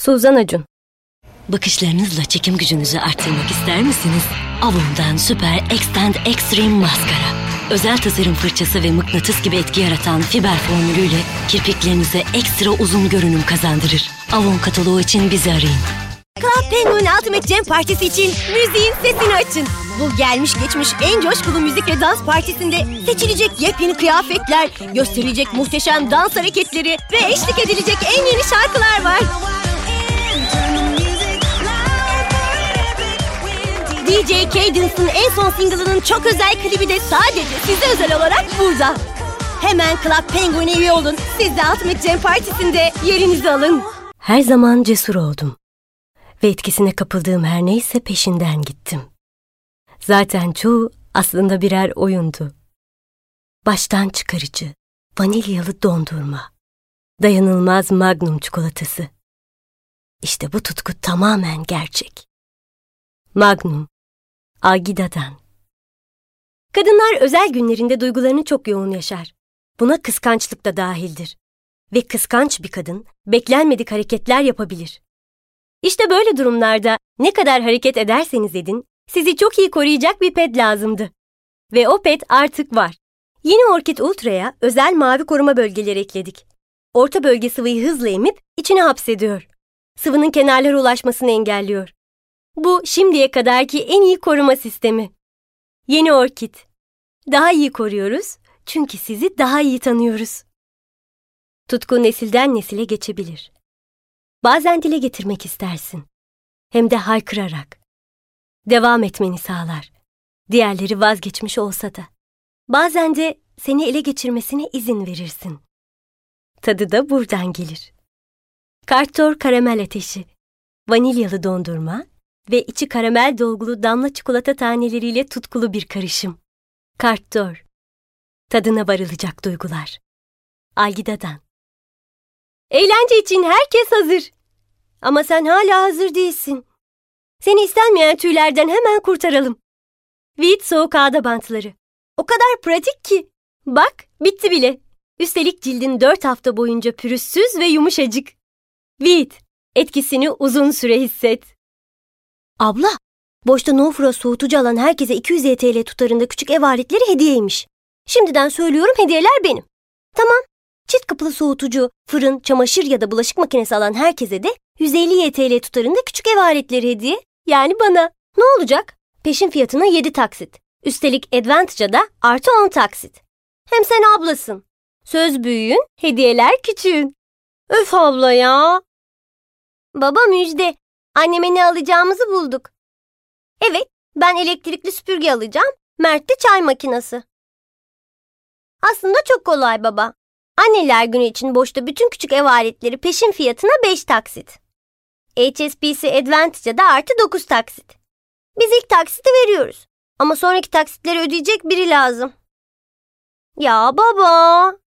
Suzan Acun. Bakışlarınızla çekim gücünüzü arttırmak ister misiniz? Avon'dan Super Extend Extreme Maskara. Özel tasarım fırçası ve mıknatıs gibi etki yaratan fiber formülüyle kirpiklerinize ekstra uzun görünüm kazandırır. Avon kataloğu için bizi arayın. Club Penguin Ultimate Jam Partisi için müziğin sesini açın. Bu gelmiş geçmiş en coşkulu müzik ve dans partisinde seçilecek yepyeni kıyafetler, gösterilecek muhteşem dans hareketleri ve eşlik edilecek en yeni şarkılar var. DJ Cadence'ın en son single'ının çok özel klibi de sadece size özel olarak burada. Hemen Club Penguin'e üye olun. Siz de Ultimate Jam Partisi'nde yerinizi alın. Her zaman cesur oldum. Ve etkisine kapıldığım her neyse peşinden gittim. Zaten çoğu aslında birer oyundu. Baştan çıkarıcı, vanilyalı dondurma, dayanılmaz Magnum çikolatası. İşte bu tutku tamamen gerçek. Magnum, Algida'dan. Kadınlar özel günlerinde duygularını çok yoğun yaşar. Buna kıskançlık da dahildir. Ve kıskanç bir kadın beklenmedik hareketler yapabilir. İşte böyle durumlarda ne kadar hareket ederseniz edin, sizi çok iyi koruyacak bir ped lazımdı. Ve o ped artık var. Yeni Orchid Ultra'ya özel mavi koruma bölgeleri ekledik. Orta bölge sıvıyı hızla emip içine hapsediyor. Sıvının kenarlara ulaşmasını engelliyor. Bu şimdiye kadarki en iyi koruma sistemi. Yeni Orchid. Daha iyi koruyoruz çünkü sizi daha iyi tanıyoruz. Tutku nesilden nesile geçebilir. Bazen dile getirmek istersin. Hem de haykırarak. Devam etmeni sağlar. Diğerleri vazgeçmiş olsa da. Bazen de seni ele geçirmesine izin verirsin. Tadı da buradan gelir. Kartor karamel ateşi, vanilyalı dondurma ve içi karamel dolgulu damla çikolata taneleriyle tutkulu bir karışım. Kartor. Tadına varılacak duygular. Algida'dan. Eğlence için herkes hazır. Ama sen hala hazır değilsin. Seni istenmeyen tüylerden hemen kurtaralım. Veet soğuk ağda bantları. O kadar pratik ki. Bak, bitti bile. Üstelik cildin 4 hafta boyunca pürüzsüz ve yumuşacık. Veet, etkisini uzun süre hisset. Abla, boşta No Frost soğutucu alan herkese 200 TL tutarında küçük ev aletleri hediyeymiş. Şimdiden söylüyorum, hediyeler benim. Tamam. Çift kapılı soğutucu, fırın, çamaşır ya da bulaşık makinesi alan herkese de 150 TL tutarında küçük ev aletleri hediye. Yani bana. Ne olacak? Peşin fiyatına 7 taksit. Üstelik Advantage'a da artı 10 taksit. Hem sen ablasın. Söz büyüğün, hediyeler küçüğün. Öf abla ya. Baba müjde. Anneme ne alacağımızı bulduk. Evet, ben elektrikli süpürge alacağım. Mert de çay makinesi. Aslında çok kolay baba. Anneler günü için boşta bütün küçük ev aletleri peşin fiyatına 5 taksit. HSBC Advantage'a da artı 9 taksit. Biz ilk taksiti veriyoruz. Ama sonraki taksitleri ödeyecek biri lazım. Ya baba.